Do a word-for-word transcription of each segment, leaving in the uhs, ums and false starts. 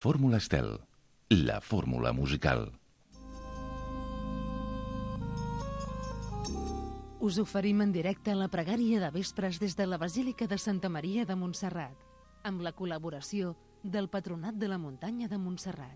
Fórmula Estel, la fórmula musical. Us oferim en directe la pregària de vespres des de la Basílica de Santa Maria de Montserrat, amb la col·laboració del Patronat de la Muntanya de Montserrat.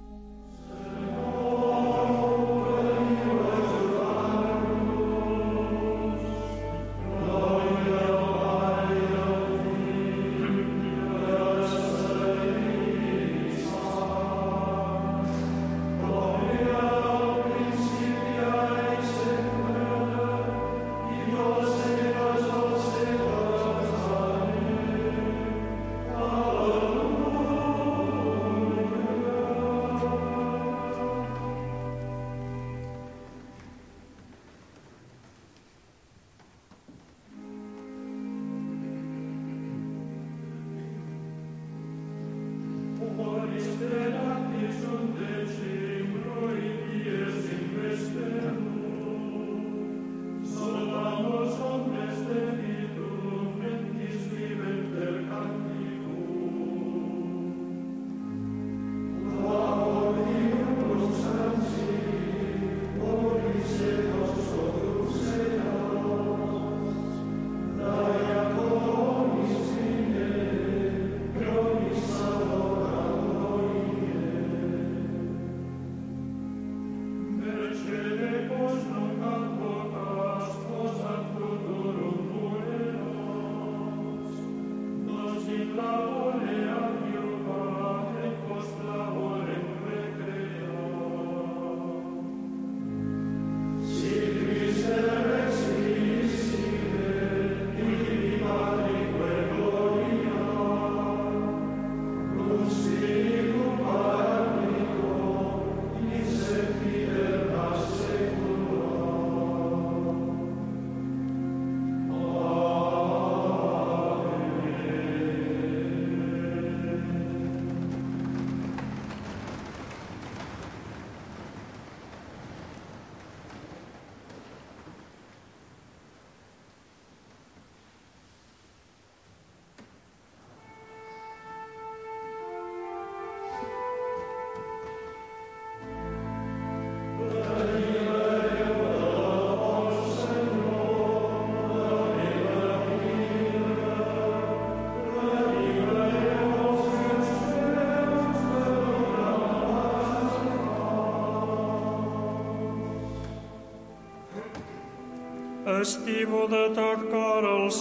Estimo de tot cor el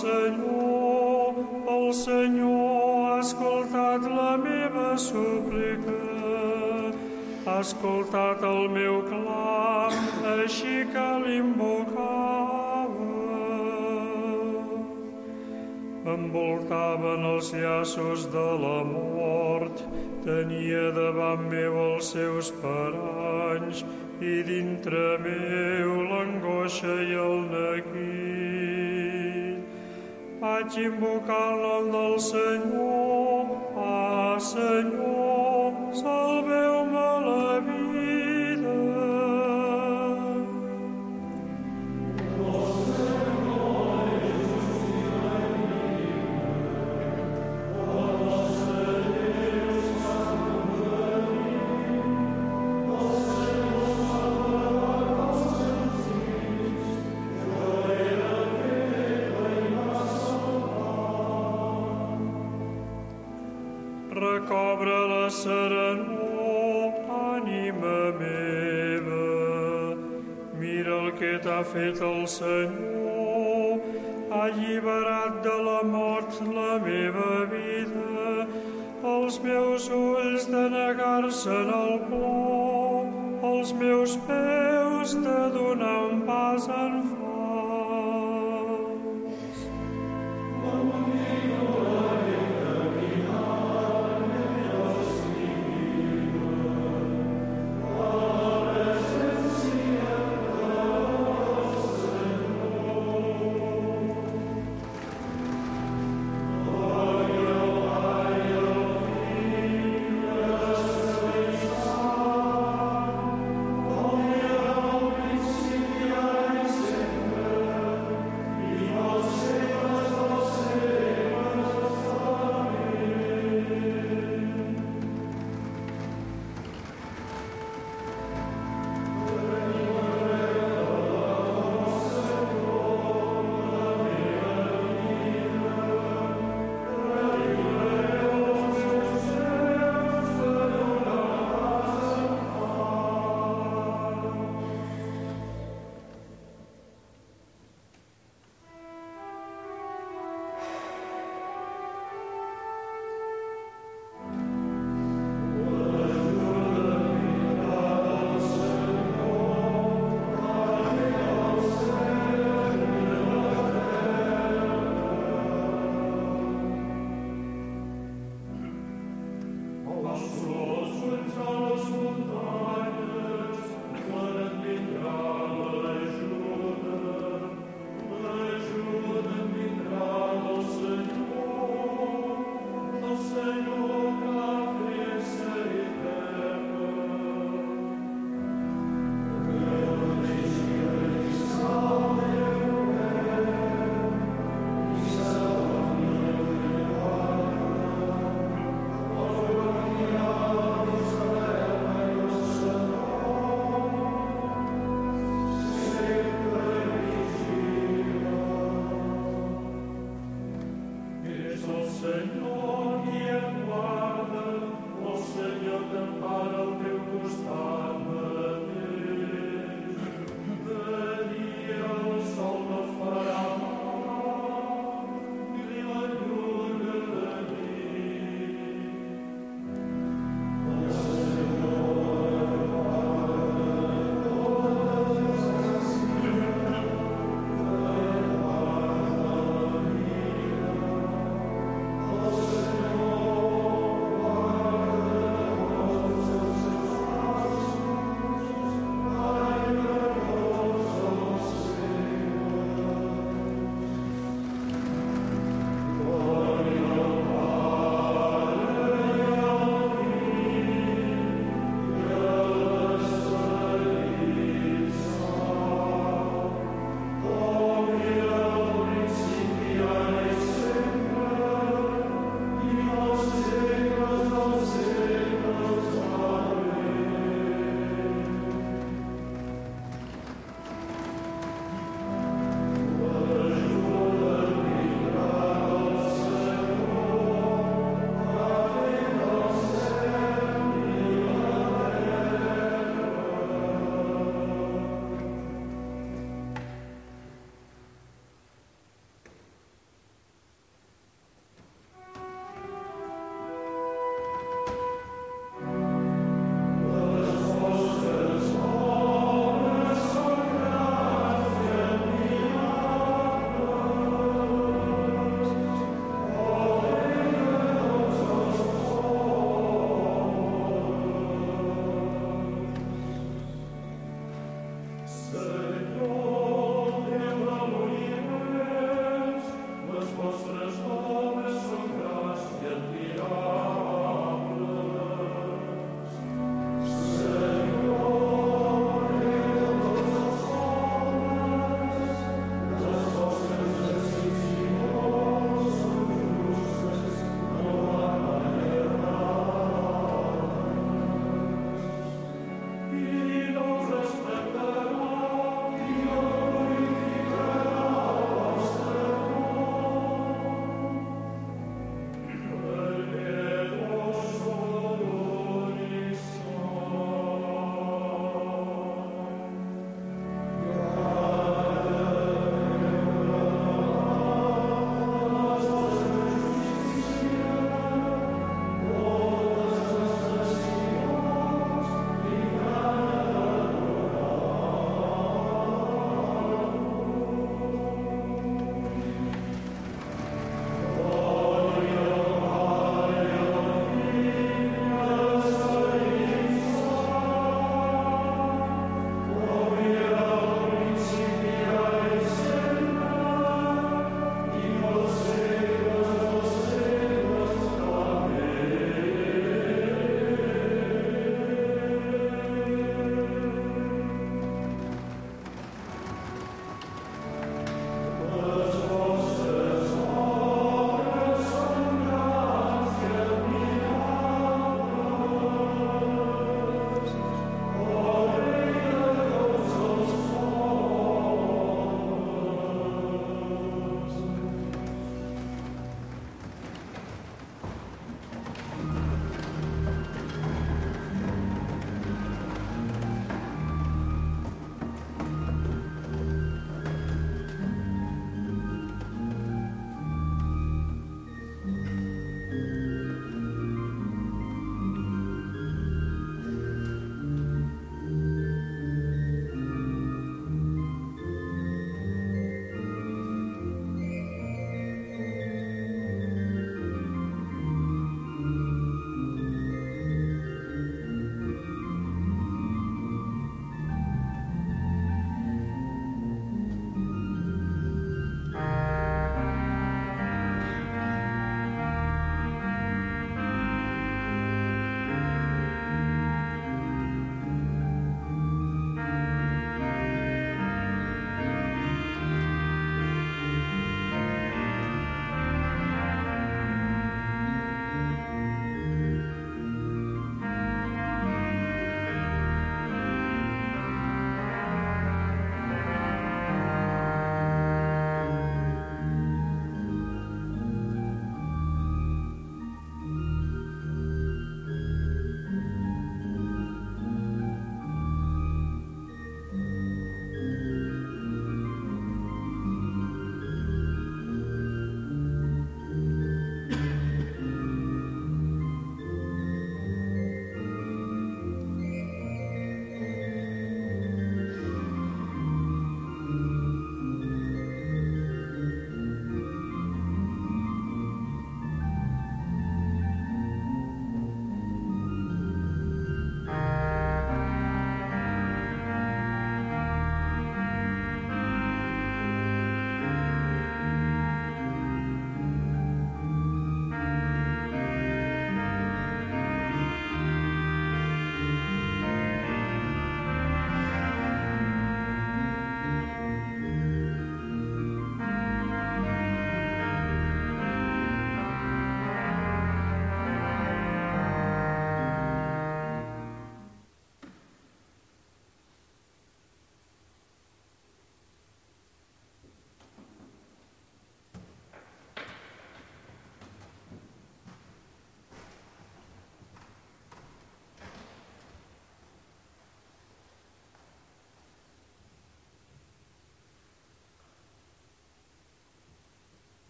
Senyor, el Senyor ha escoltat la meva súplica, ha escoltat el meu clam, així que l'invocava. Envoltaven els llaços de la mort, tenia davant meu els seus paranys, i dintre meu l'angoixa i el neguit. Vaig invocar el nom del Senyor, ah, Senyor, salveu-me la vida. Recobra la serenor, ànima meva. Mira el que t'ha fet el Senyor. Ha alliberat de la mort la meva vida. Els meus ulls de negar-se'n al plor, els meus peus de donar un pas en fals.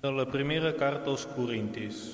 De la primera carta als Corintis.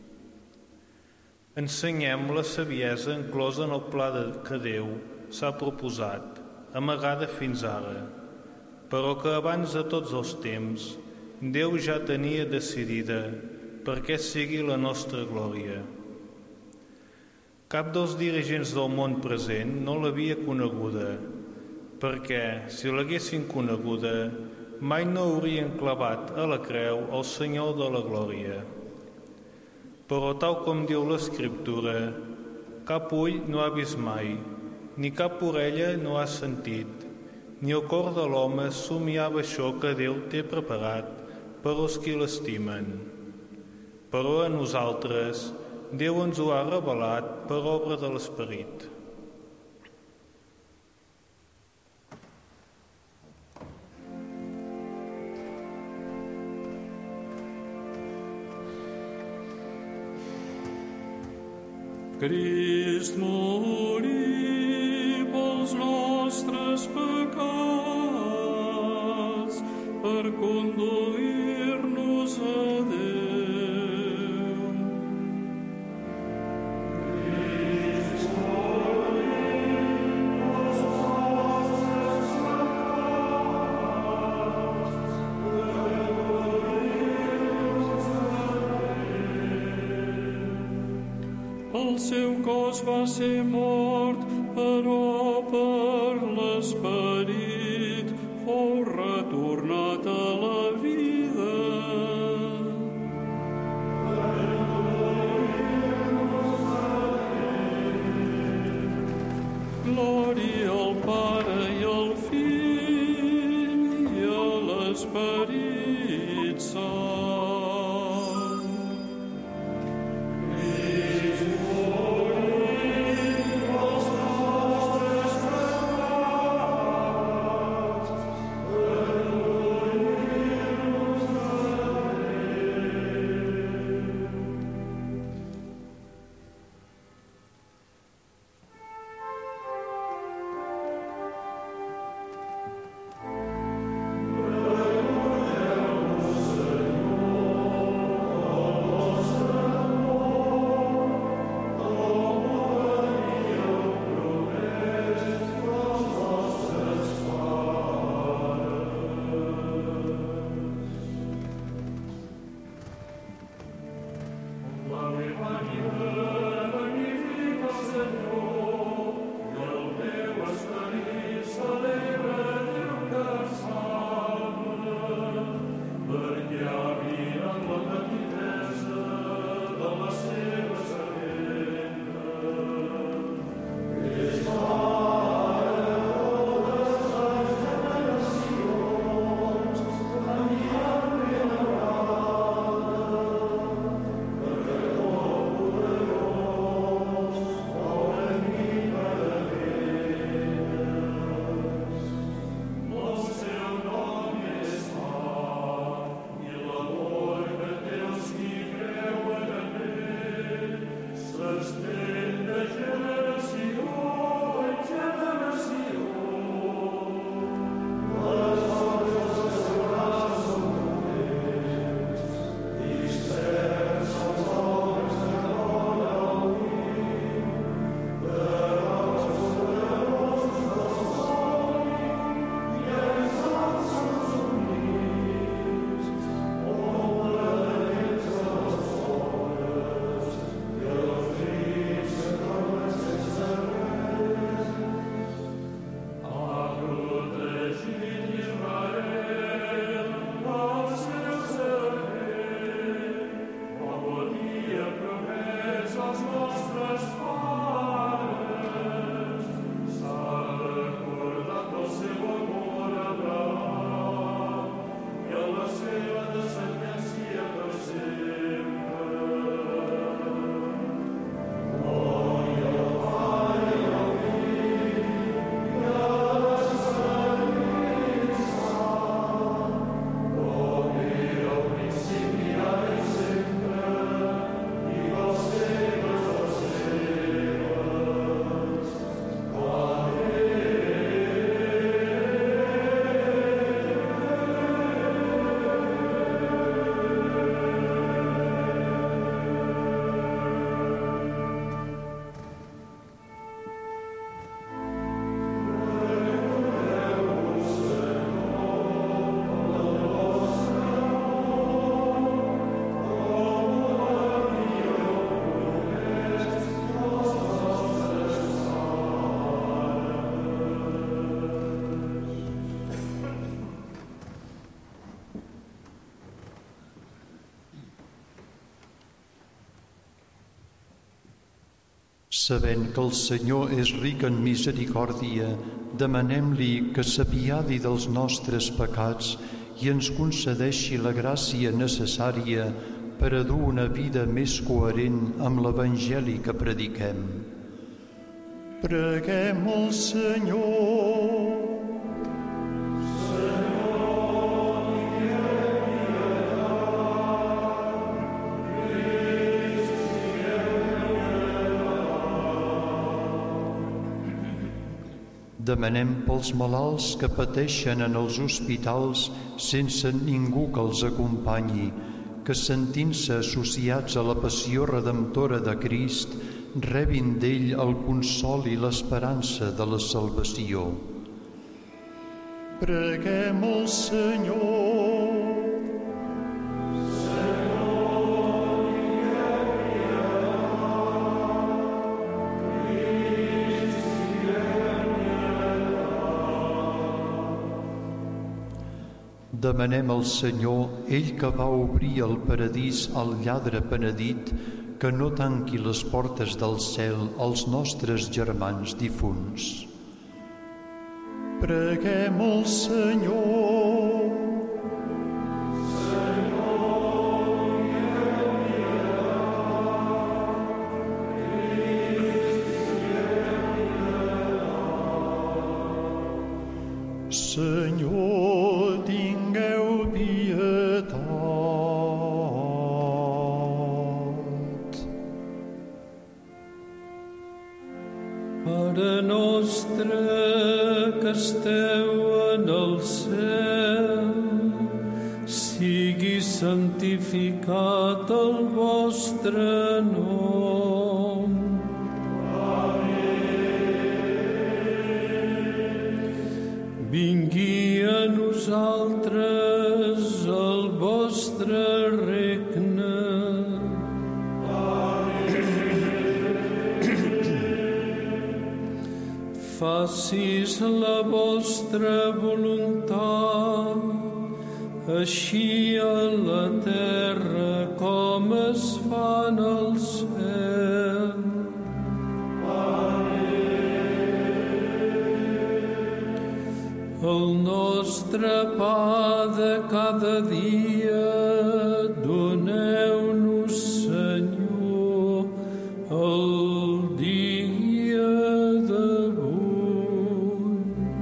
Ensenyem la saviesa enclosa en el pla de, que Déu s'ha proposat, amagada fins ara, però que abans de tots els temps Déu ja tenia decidida perquè sigui la nostra glòria. Cap dels dirigents del món present no l'havia coneguda, perquè, si l'haguessin coneguda, mai no haurien clavat a la creu el Senyor de la glòria. Però tal com diu l'Escriptura, cap ull no ha vist mai, ni cap orella no ha sentit, ni el cor de l'home somiava això que Déu té preparat per als qui l'estimen. Però a nosaltres Déu ens ho ha revelat per obra de l'Esperit. Crist morí pels nostres pecats per conduir-nos a Déu. Crist morí pels nostres pecats per conduir-nos a Déu. El seu cos va ser mort, però per l'Esperit fou retornat a la vida. Glòria al Pare i al Fill i a l'Esperit Sant. Senyor. Sabent que el Senyor és ric en misericòrdia, demanem-li que s'apiadi dels nostres pecats i ens concedeixi la gràcia necessària per a dur una vida més coherent amb l'Evangeli que prediquem. Preguem al Senyor. Demanem pels malalts que pateixen en els hospitals sense ningú que els acompanyi, que sentint-se associats a la passió redemptora de Crist, rebin d'ell el consol i l'esperança de la salvació. Preguem al Senyor. Demanem al Senyor, ell que va obrir el paradís al lladre penedit, que no tanqui les portes del cel als nostres germans difunts. Preguem al Senyor. Senyor, tingueu pietat. Pare nostre que esteu en el cel, sigui santificat el vostre nom. Vingui a nosaltres el vostre regne. Facis la vostra voluntat, així a la terra com es fa en el cel. El nostre pa de cada dia doneu-nos, Senyor, el dia d'avui.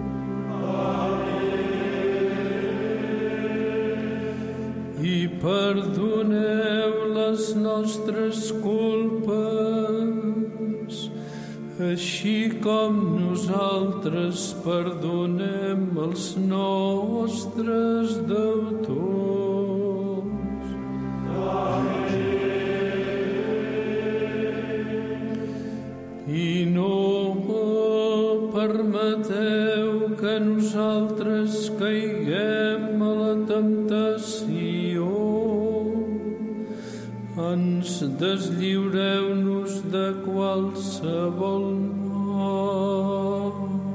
I perdoneu les nostres culpes, així com nosaltres perdonem els nostres deutors. I no permeteu que nosaltres caiguem a la temptació. Ens deslliureu-nos de qualsevol mal.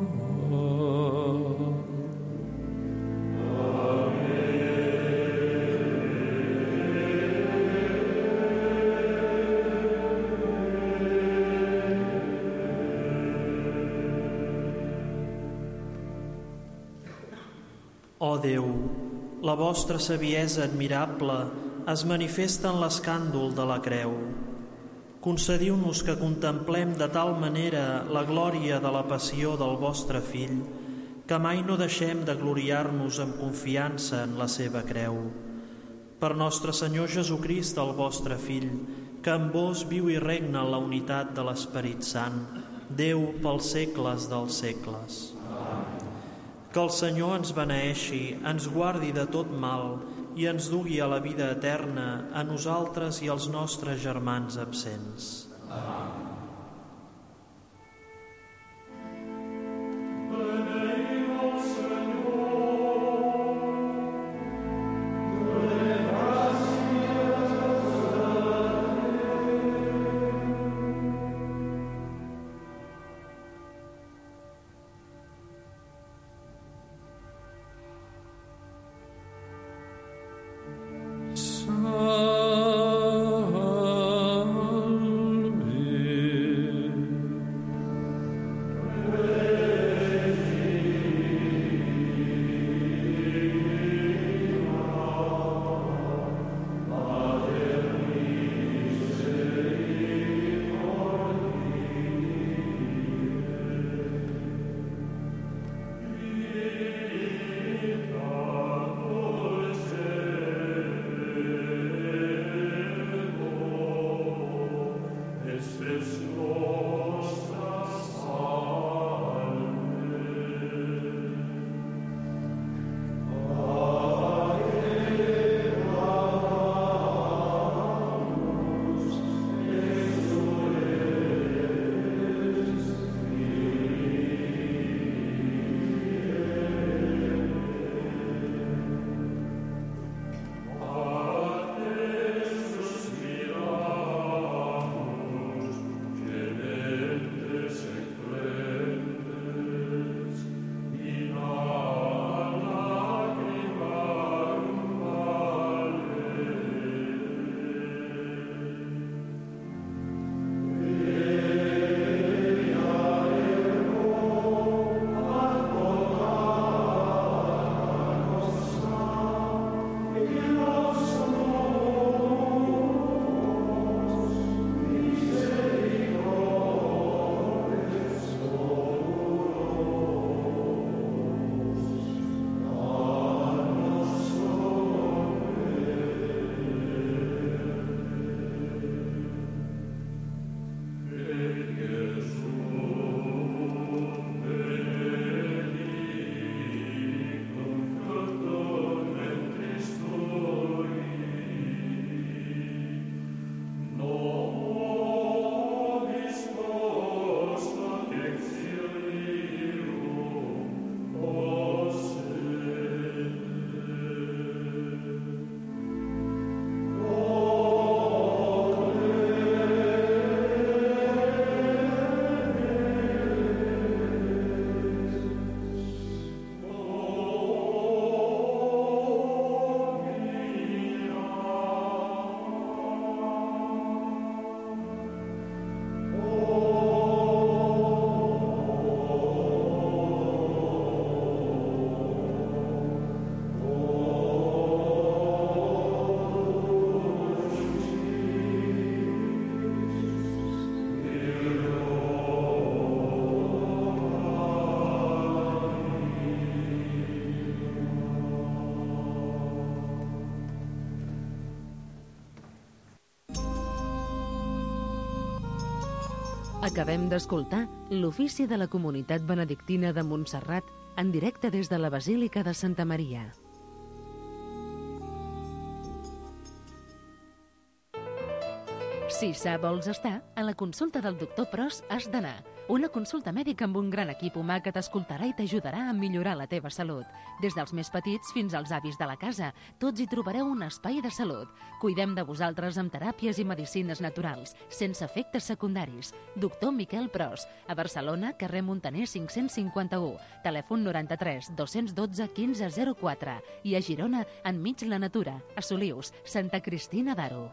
Ó Déu, la vostra saviesa admirable es manifesta en l'escàndol de la creu. Concediu-nos que contemplem de tal manera la glòria de la passió del vostre Fill, que mai no deixem de gloriar-nos amb confiança en la seva creu. Per nostre Senyor Jesucrist, el vostre Fill, que amb vos viu i regna en la unitat de l'Esperit Sant, Déu pels segles dels segles. Que el Senyor ens beneeixi, ens guardi de tot mal i ens dugui a la vida eterna, a nosaltres i als nostres germans absents. Amén. Salve Acabem d'escoltar l'ofici de la Comunitat Benedictina de Montserrat en directe des de la Basílica de Santa Maria. Si sa vols estar, a la consulta del doctor Pros has d'anar. Una consulta mèdica amb un gran equip humà que t'escoltarà i t'ajudarà a millorar la teva salut. Des dels més petits fins als avis de la casa, tots hi trobareu un espai de salut. Cuidem de vosaltres amb teràpies i medicines naturals, sense efectes secundaris. Doctor Miquel Pros, a Barcelona, carrer Montaner cinc-cents cinquanta-u, telèfon noranta-tres dos-cents dotze quinze zero quatre i a Girona, enmig la natura, a Solius, Santa Cristina d'Aro.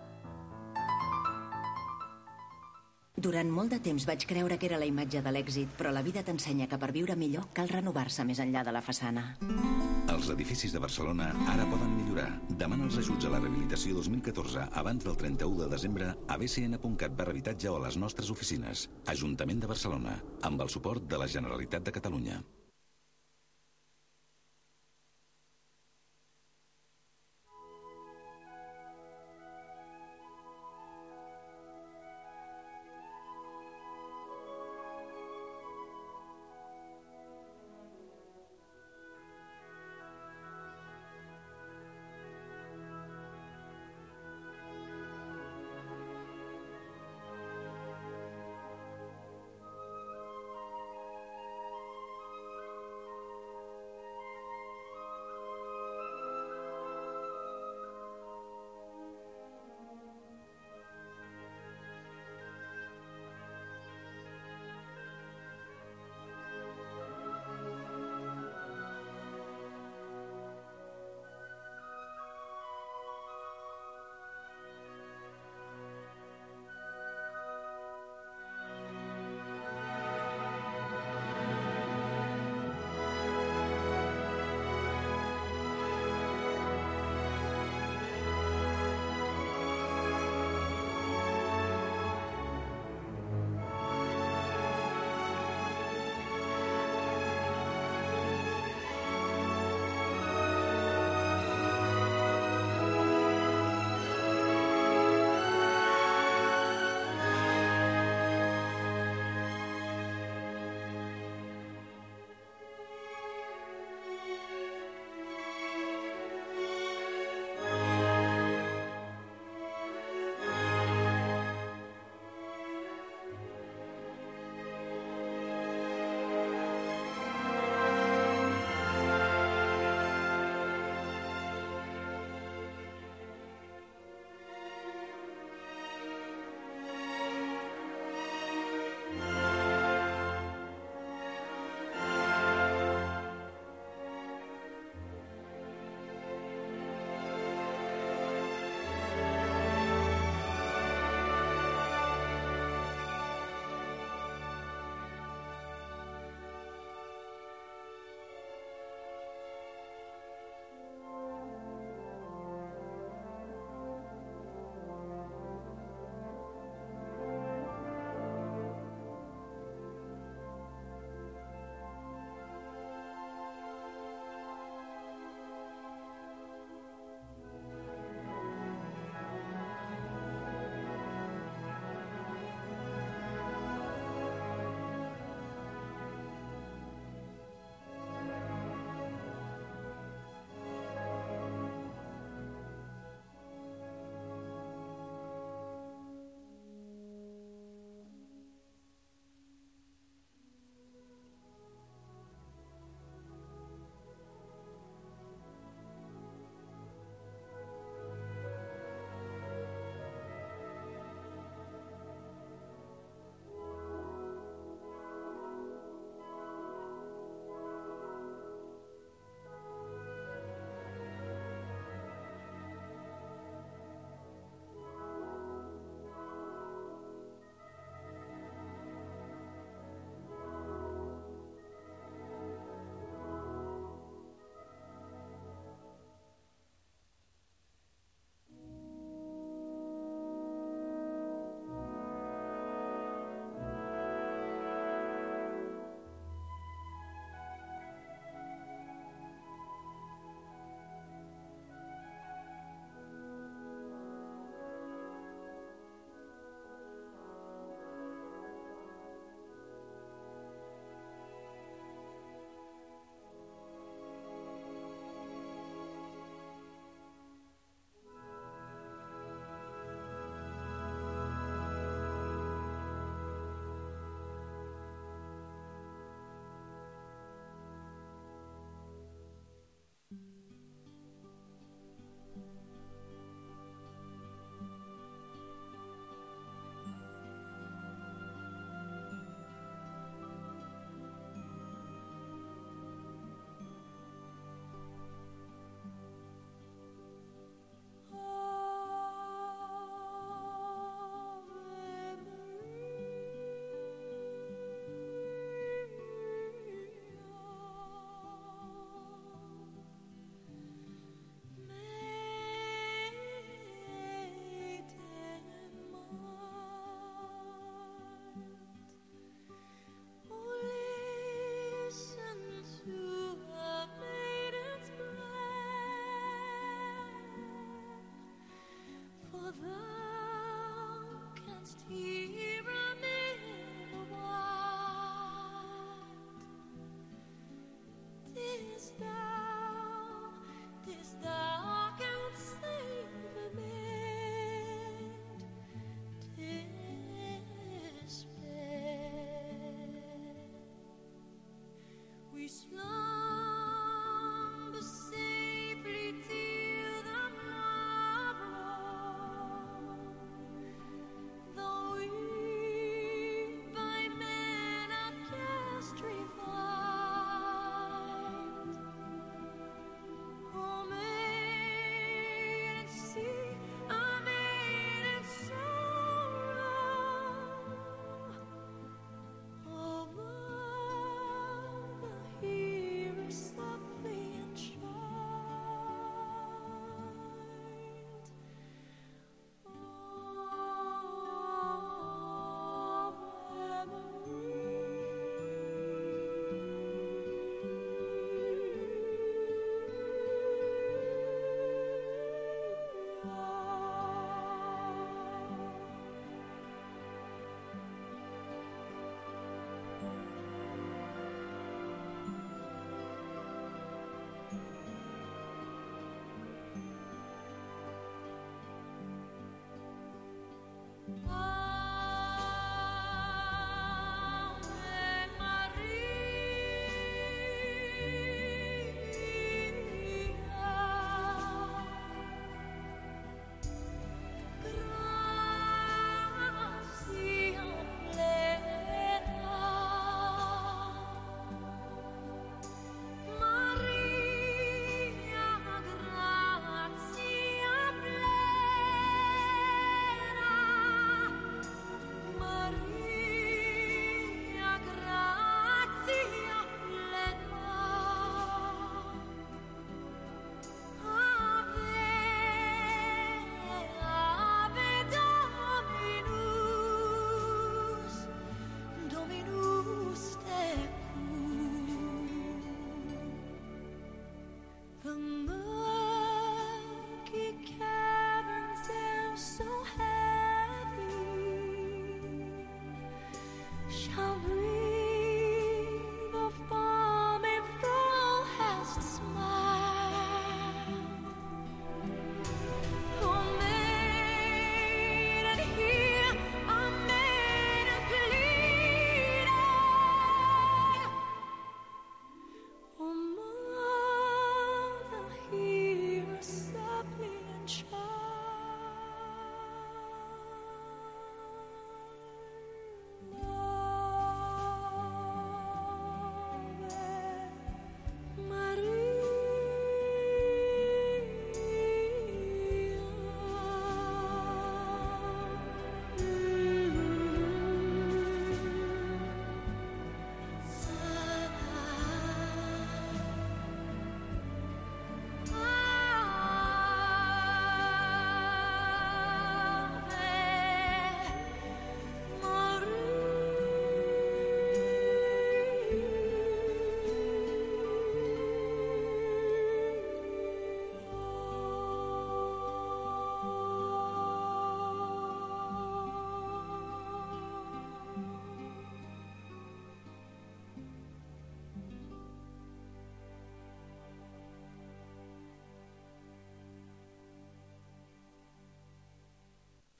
Durant molt de temps vaig creure que era la imatge de l'èxit, però la vida t'ensenya que per viure millor cal renovar-se més enllà de la façana. Els edificis de Barcelona ara poden millorar. Demana els ajuts a la rehabilitació dos mil catorze abans del trenta-u de desembre a b c n punt cat barra habitatge o a les nostres oficines. Ajuntament de Barcelona, amb el suport de la Generalitat de Catalunya.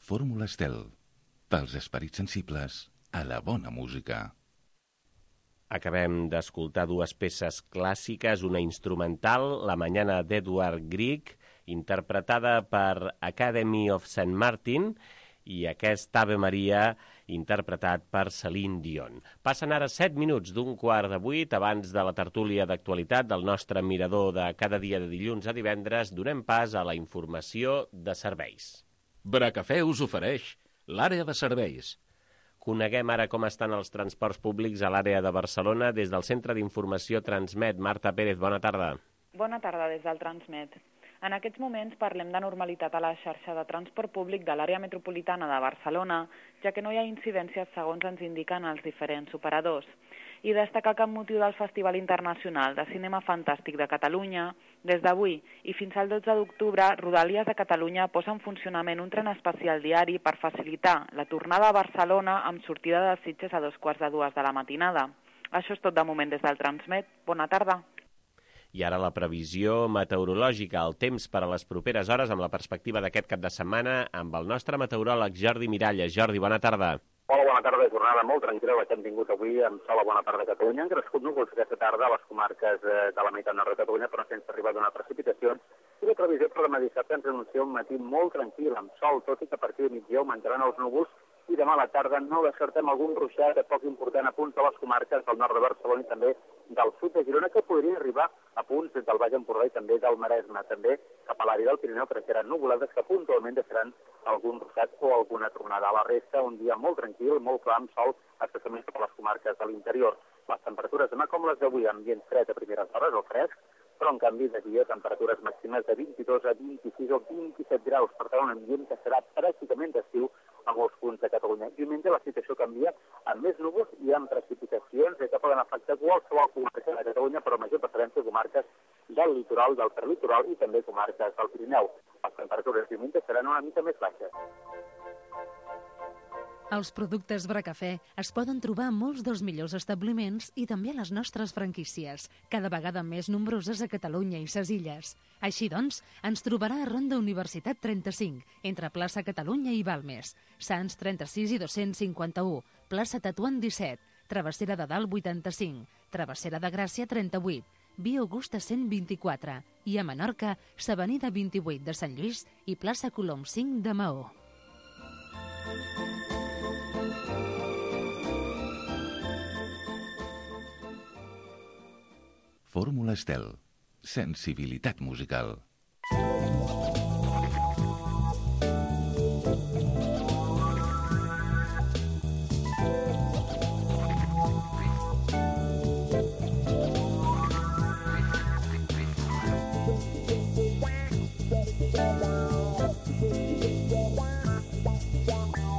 Fórmula Estel, pels esperits sensibles a la bona música. Acabem d'escoltar dues peces clàssiques, una instrumental, La mañana d'Edward Grieg, interpretada per Academy of Saint Martin, i aquest Ave Maria, interpretat per Celine Dion. Passen ara set minuts d'un quart de vuit, abans de la tertúlia d'actualitat del nostre mirador de cada dia de dilluns a divendres, donem pas a la informació de serveis. Bracafè us ofereix l'àrea de serveis. Coneguem ara com estan els transports públics a l'àrea de Barcelona des del Centre d'Informació Transmet. Marta Pérez, bona tarda. Bona tarda des del Transmet. En aquests moments parlem de normalitat a la xarxa de transport públic de l'àrea metropolitana de Barcelona, ja que no hi ha incidències segons ens indiquen els diferents operadors. I destacar que amb motiu del Festival Internacional de Cinema Fantàstic de Catalunya, des d'avui i fins al dotze d'octubre, Rodalies de Catalunya posa en funcionament un tren especial diari per facilitar la tornada a Barcelona amb sortida de Sitges a dos quarts de dues de la matinada. Això és tot de moment des del Transmet. Bona tarda. I ara la previsió meteorològica, el temps per a les properes hores amb la perspectiva d'aquest cap de setmana amb el nostre meteoròleg Jordi Miralles. Jordi, bona tarda. Hola, bona tarda. Jornada molt tranquil·la la que hem tingut avui amb sol a bona part de Catalunya. Han crescut núvols aquesta tarda a les comarques de la meitat nord de Catalunya, però sense arribar a donar precipitacions. I la previsió per demà dissabte ens anuncia un matí molt tranquil, amb sol, tot i que a partir de migdia augmentaran els núvols i demà a la tarda no descartem algun ruixat de poc important a punts de les comarques del nord de Barcelona i també del sud de Girona, que podria arribar a punts del Baix Empordà i també del Maresme. També cap a l'àrea del Pirineu creixeran nuvolades que puntualment deixaran algun ruixat o alguna tronada. A la resta, un dia molt tranquil, molt clar, amb sol, especialment cap a les comarques de l'interior. Les temperatures demà com les d'avui, ambient fred a primeres hores o fresc, però en canvi de dia temperatures màximes de vint-i-dos a vint-i-sis o vint-i-set graus, per tant un ambient que serà pràcticament d'estiu a molts punts de Catalunya. Diumenge la situació canvia amb més núvols i amb precipitacions que poden afectar qualsevol comarca de Catalunya, però major preferència a comarques del litoral, del prelitoral i també comarques del Pirineu. Les temperatures diumenge seran una mica més baixes. Els productes Bracafè es poden trobar a molts dels millors establiments i també a les nostres franquícies, cada vegada més nombroses a Catalunya i ses Illes. Així doncs, ens trobarà a Ronda Universitat trenta-cinc, entre plaça Catalunya i Balmes, Sants trenta-sis i dos-cents cinquanta-u, plaça Tetuan disset, Travessera de Dalt vuitanta-cinc, Travessera de Gràcia trenta-vuit, Via Augusta cent vint-i-quatre i a Menorca, s'Avenida vint-i-vuit de Sant Lluís i plaça Colom cinc de Maó. Fórmula Estel, sensibilitat musical.